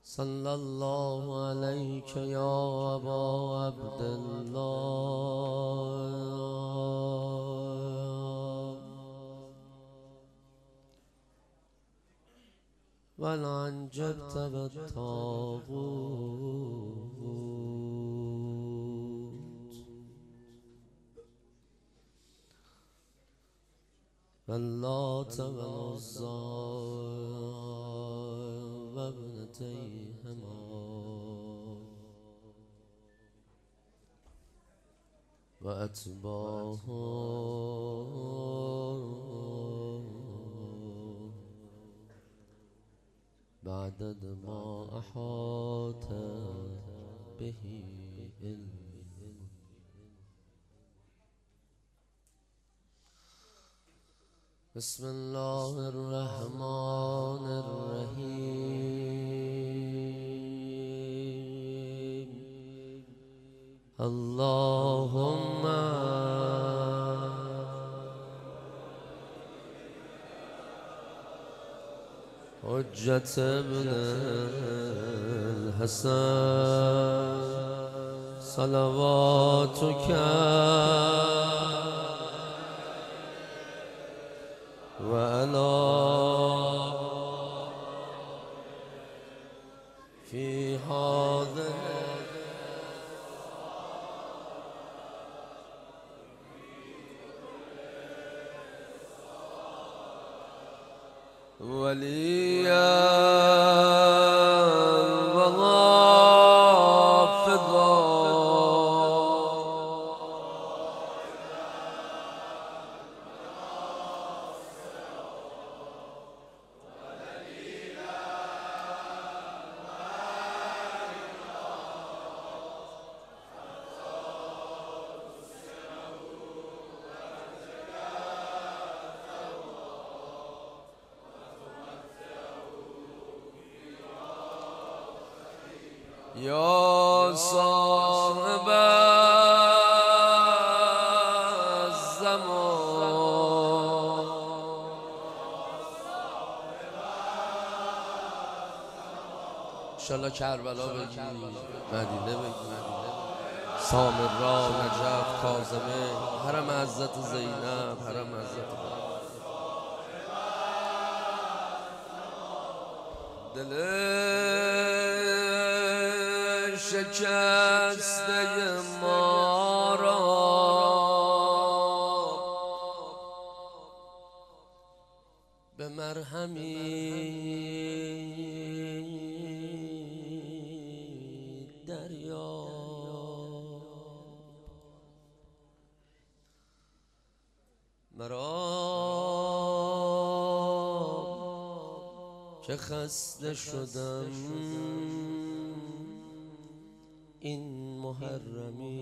صلى الله عليك يا أبا عبد الله بل أنجبت بالطاغوت واللات والعزى وابنتيهما وأتباعهم بعدد ما أحاط به علم. بسم الله الرحمن الرحيم. اللهم حجة ابن الحسن صلواتك وعلى في هذا وليا وحافظا يا صاحب الزمان انشالله کربلا بگی، مدینه بگی، سامرا، نجف، کاظمه، حرم حضرت زینب، حرم حضرت دل شکسته ما را به مرهمی دریاب. مرا که خسته شدم این محرمی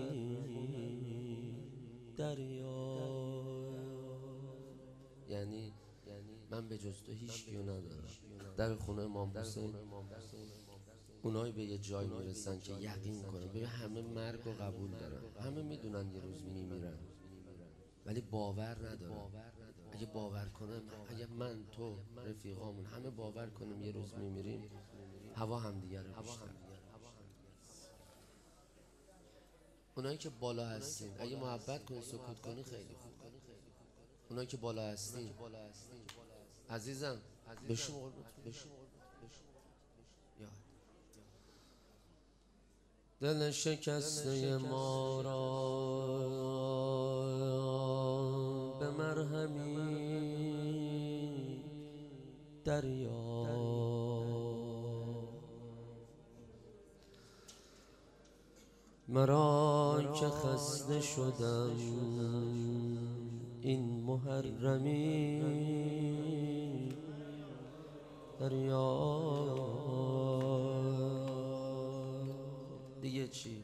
دریاب. یعنی من به جز تو هیچ کیو ندارم. در خونه امام حسین اونایی به یه جای میرسن که یقین کنن، ببین همه مرگ و قبول دارن، همه میدونن یه روز میمیرن، ولی باور ندارن. اگه باور کنه، اگه من تو رفیقامون همه باور کنیم یه روز میمیریم، هوا همدیگه رو بیشتر. اونایی که بالا هستین اگه محبت کنی سکوت کنی خیلی خوب. اونایی که بالا هستین عزیزم بشون قربونتون بشون. دل شکسته ما را به مرهمی دریاب. مرا که خسته شدم این محرمی دریاب. دیگه چی؟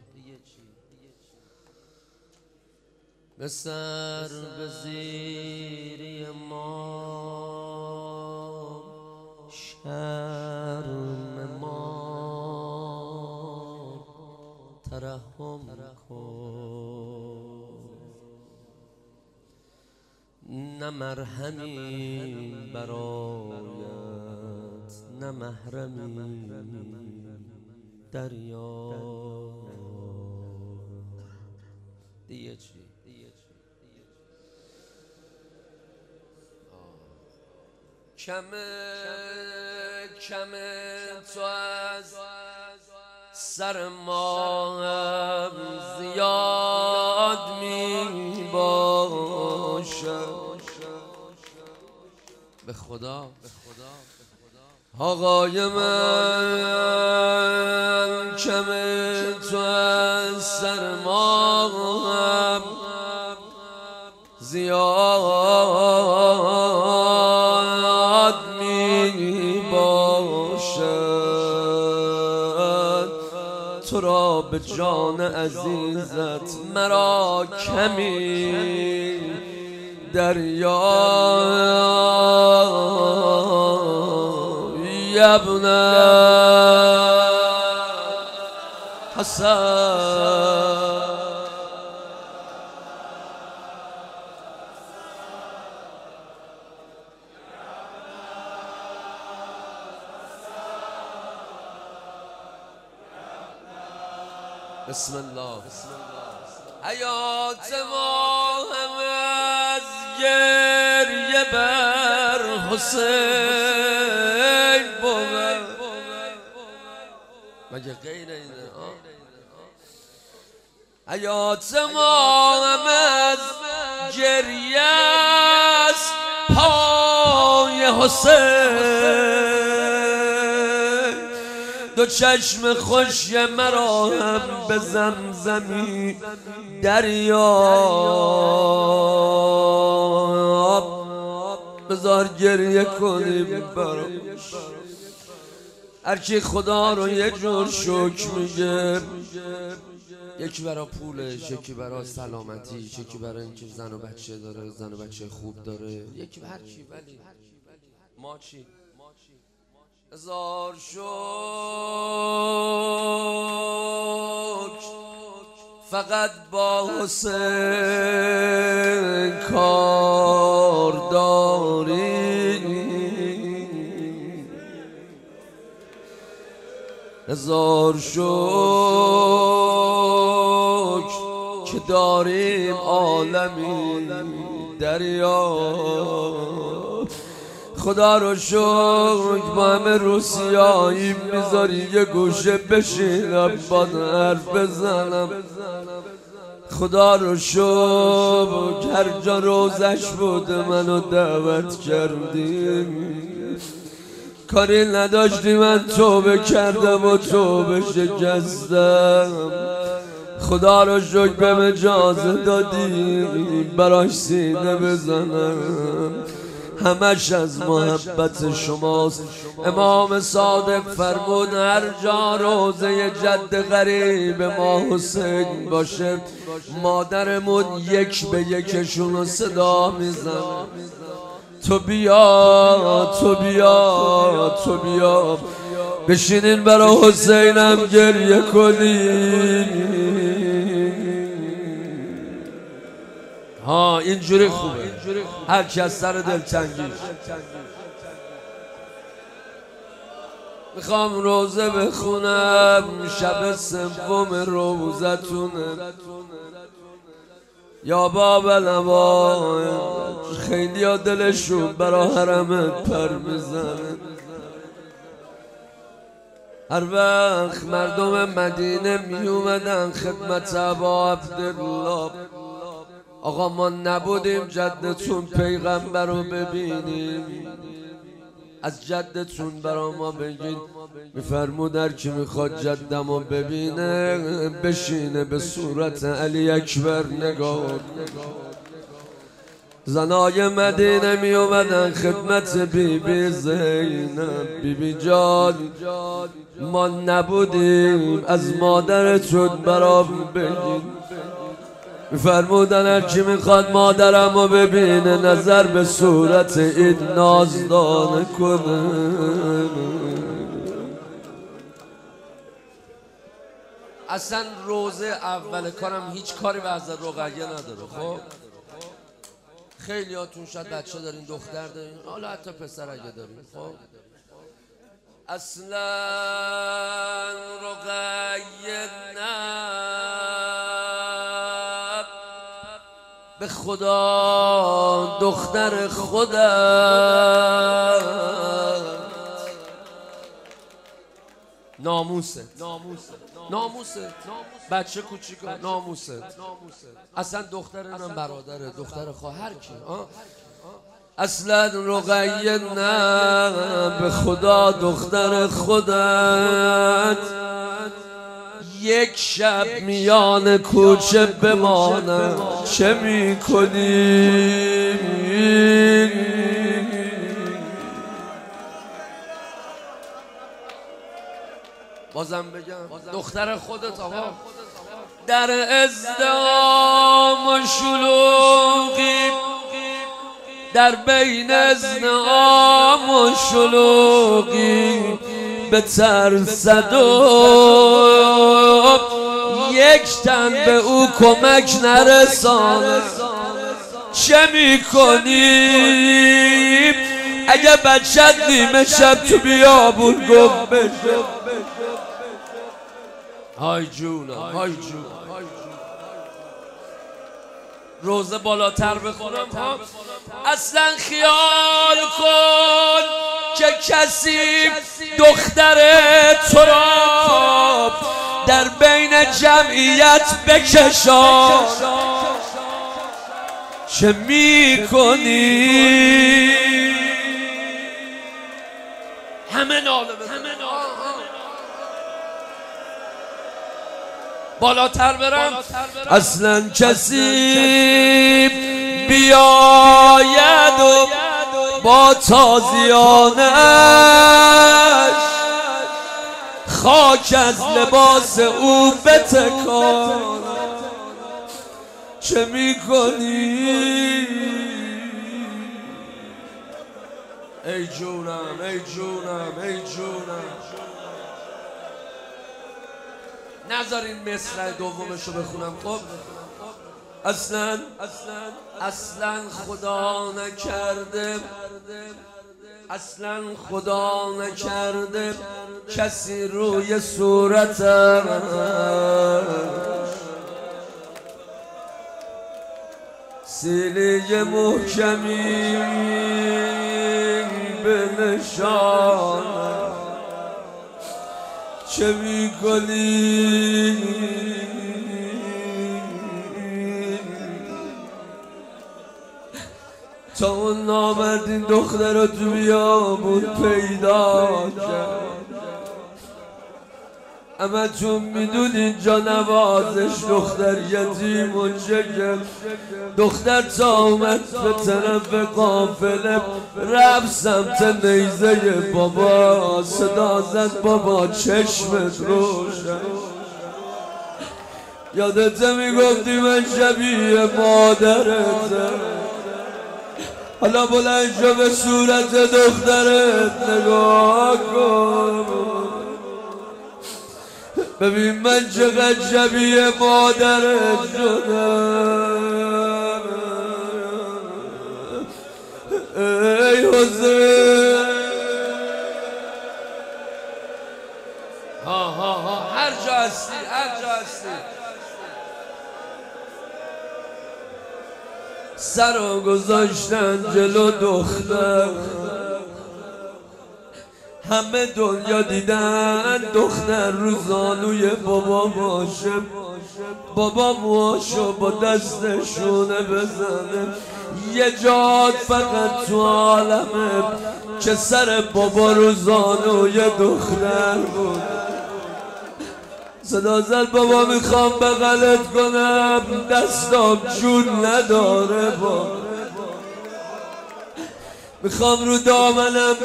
به سر به زیری ما شرم ما ترحم کن، نه مرهمی برایت نه محرمی دریا دیگه چی؟ کمه تو از سر ما هم زیاد می باشد. به خدا آقای من، کمه تو از سر ما هم زیاد می باشد. تو را به جان عزیزت مرا کمی دریا ابن حسن. بسم الله. حیات ما هم از گریه بر حسین بود، مگه غیر اینه؟ حیات ما هم از گریه است پای حسین. دو چشم خوش مرا هم به زمزمی دریاب. بذار گریه کنیم برام. هرکی خدا رو یه جور شکر میگه، یکی برا پولش، یکی برا سلامتیش، یکی برا اینکه زن و بچه داره، زن و بچه خوب داره، یکی هر چی. ولی ما چی؟ هزار شکر فقط با حسین کار داری. هزار شکر که داریم عالمی دریا. خدا رو شکر با همه روسیایی میذاری یه گوشه بشینم با حرف بزنم. خدا رو شکر هر جا روزش بوده منو دعوت کردیم، کاری نداشتی من توبه کردم و توبه شکستم. خدا رو شکر بهم اجازه دادی براش سینه بزنم، همش از محبت شماست. امام صادق فرمود هر جا روزه جد غریب ما حسین باشه مادرمون یک به یکشون رو صدا میزنه، تو بیا تو بیا تو بیا بشینین برای حسینم گریه کنین. ها اینجوری خوبه، هر کی از سر دلتنگیش. میخوام روزه بخونم، شب سوم روزتونه یا بابا نوا. خیلی ها دلشون برا حرمت پر میزنه. هر وقت مردم مدینه می اومدن خدمت ابا عبدالله، آقا ما نبودیم جدتون پیغمبر رو ببینیم، از جدتون برا ما بگین. میفرمود هر کی میخواد جدم رو ببینه بشینه به صورت علی اکبر نگاه. زنای مدینه می اومدن خدمت بیبی زینب، بیبی جان ما نبودیم از مادرتون برام بگین. فرمودن هر کی میخواد مادرم رو ببینه نظر به صورت این نازدانه کنه. اصلا روزه اول کارم هیچ کاری به حضرت رقیه نداره. خب خیلی هاتون شاید بچه دارین، دختر دارین، حالا حتی پسر اگه دارین. خب اصلا رقیه به خدا دختر خودت ناموسه بچه کوچیکا ناموسه اصلا دختر اینم برادره دختر خواهر کی اصلا رقیه نه به خدا دختر خودت یک شب میان کوچه بمانم چه میکنی بازم بگم دختر خودت آقا در ازدحام و شلوغی در بین ازدحام و شلوغی به ترسد و یک تن به او کمک نرسانه چه میکنی اگه بچت نیمه شب تو بیابون گم بشه های جونم های جونم روزه بالاتر بخونم ها اصلا خیال کن که کسی دختر تو را در بین جمعیت بکشان چه میکنی همه ناله بالاتر برم اصلا کسی بیاید و با تازیانش خاک از لباس او بتکان چه میکنی ای جونم ای جونم ای جونم نذارین مصرع دومشو بخونم خب اصلا خدا نکرده کسی روی صورتم سیلی محکمی به نشان چه میکنی تا اون نامردین دختر رو تو بیابون پیدا کرد اما چون میدونین جا نوازش دختر یتیم و چگل دختر تا اومد به طرف قافله رفت سمت نیزه بابا صدا زد بابا چشمت روشن یادت میگفتی من شبیه مادرت حالا بلند شو به صورت دخترت نگاه کن ببین من چقدر شبیه مادرت شدم ای حسین هر جا هستی سر رو گذاشتن جلو دختر همه دنیا دیدن دختر رو زانوی بابا باشه بابا موهاشو با دستشونه بزنه یه جاد فقط تو عالمه که سر بابا رو زانوی دختر بود صدا زد بابا میخوام بغلت کنم دستام جون نداره بابا میخوام رو دامنم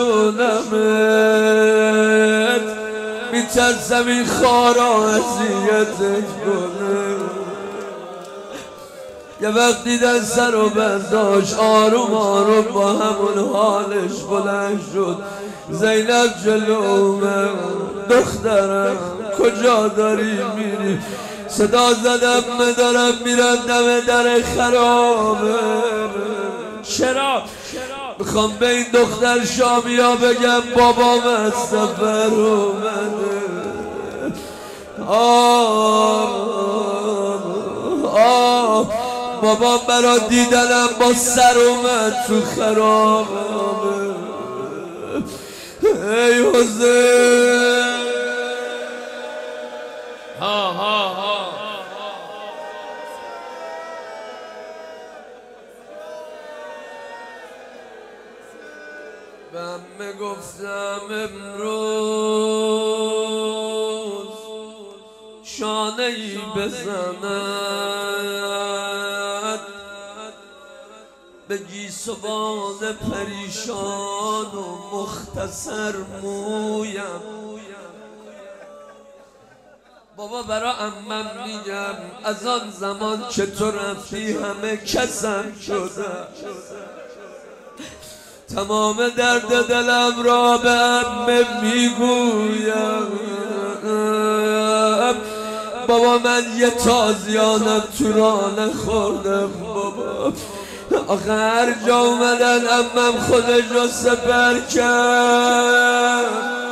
بشونمت میترسم این خارا اذیتت کنه یه وقت دیدن سر و برداشت آروم آروم با همون حالش بلند شد زینب جلومه دخترم کجا داری میری صدا زدم دارم میرم دم در خرابه چرا میخوام به این دختر شامیا بگم بابام از سفر اومده بابا برا دیدنم با سر اومد تو خرابه. ای حسین ها ها ها به همه گفتم امروز شانه ای بزند به گیسوان پریشان و مختصر مویم. بابا برا عمم میگم از آن زمان که تو رفتی همه کسم شدم، تمام درد دلم را به عمه میگویم. بابا من یه تازیانم تو راه نخوردم بابا، آخه هر جا اومدن عمم خودش رو سپر کرد،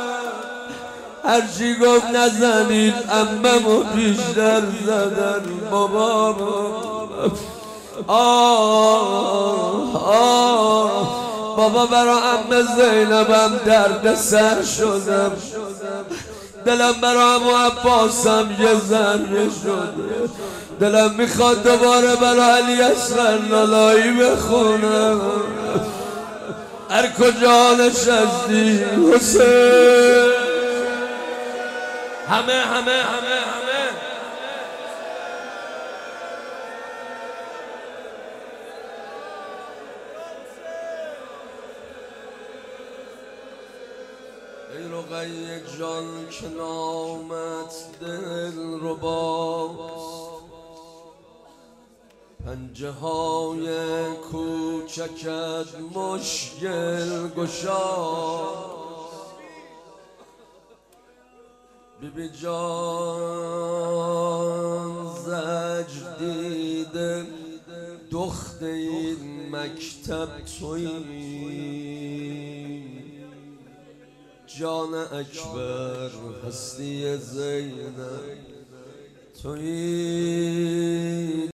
هرچی گفت نزنید عمم رو بیشتر زدن بابا. بابا برا عمه زینبم درد سر شدم، دلم برا عمو عباسم یه ذره شده، دلم میخواد دوباره برا علی اصغر لالایی بخونم. هر کجا نشستی حسین، همه همه همه همه ای رقیه جان که نامت دل رباست، پنجه های کوچکت مشکل گشاست. بیبی جان زجر دیده دخت این مکتب تویی، جان اکبر هستی زینب تویی.